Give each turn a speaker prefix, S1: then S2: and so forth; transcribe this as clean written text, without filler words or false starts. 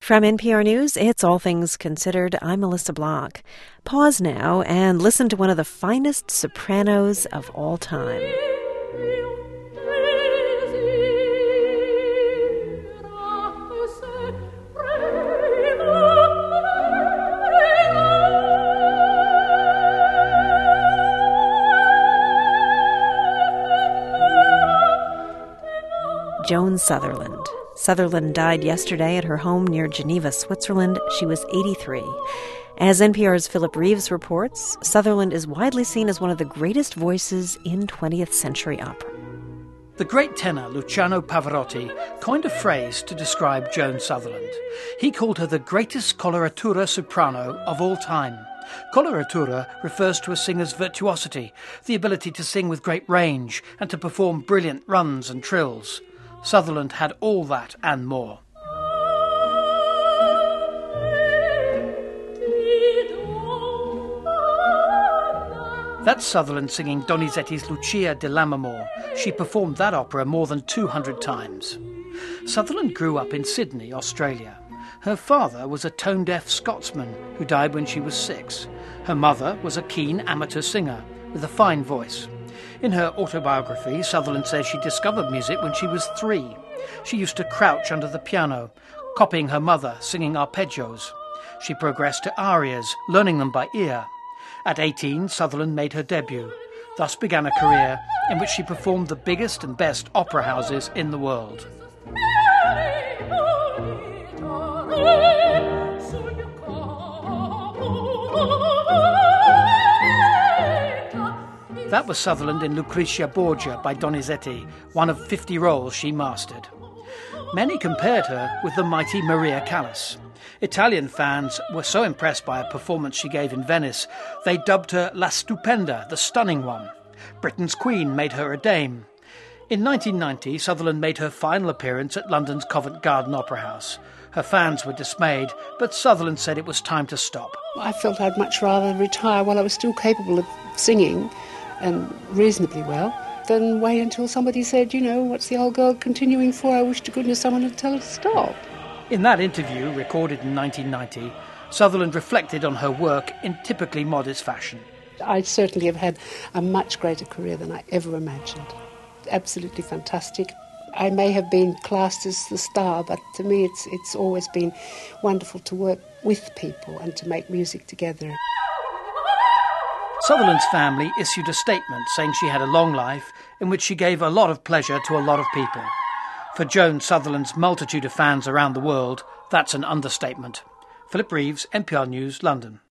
S1: From NPR News, it's All Things Considered. I'm Melissa Block. Pause now and listen to one of the finest sopranos of all time. Joan Sutherland. Sutherland died yesterday at her home near Geneva, Switzerland. She was 83. As NPR's Philip Reeves reports, Sutherland is widely seen as one of the greatest voices in 20th century opera.
S2: The great tenor Luciano Pavarotti coined a phrase to describe Joan Sutherland. He called her the greatest coloratura soprano of all time. Coloratura refers to a singer's virtuosity, the ability to sing with great range and to perform brilliant runs and trills. Sutherland had all that and more. That's Sutherland singing Donizetti's Lucia di Lammermoor. She performed that opera more than 200 times. Sutherland grew up in Sydney, Australia. Her father was a tone-deaf Scotsman who died when she was 6. Her mother was a keen amateur singer with a fine voice. In her autobiography, Sutherland says she discovered music when she was 3. She used to crouch under the piano, copying her mother singing arpeggios. She progressed to arias, learning them by ear. At 18, Sutherland made her debut. Thus began a career in which she performed the biggest and best opera houses in the world. That was Sutherland in Lucrezia Borgia by Donizetti, one of 50 roles she mastered. Many compared her with the mighty Maria Callas. Italian fans were so impressed by a performance she gave in Venice, they dubbed her La Stupenda, the stunning one. Britain's Queen made her a dame. In 1990, Sutherland made her final appearance at London's Covent Garden Opera House. Her fans were dismayed, but Sutherland said it was time to stop.
S3: I felt I'd much rather retire while I was still capable of singing, and reasonably well, then wait until somebody said, what's the old girl continuing for? I wish to goodness someone would tell her to stop.
S2: In that interview, recorded in 1990, Sutherland reflected on her work in typically modest fashion.
S3: I certainly have had a much greater career than I ever imagined. Absolutely fantastic. I may have been classed as the star, but to me it's always been wonderful to work with people and to make music together.
S2: Sutherland's family issued a statement saying she had a long life in which she gave a lot of pleasure to a lot of people. For Joan Sutherland's multitude of fans around the world, that's an understatement. Philip Reeves, NPR News, London.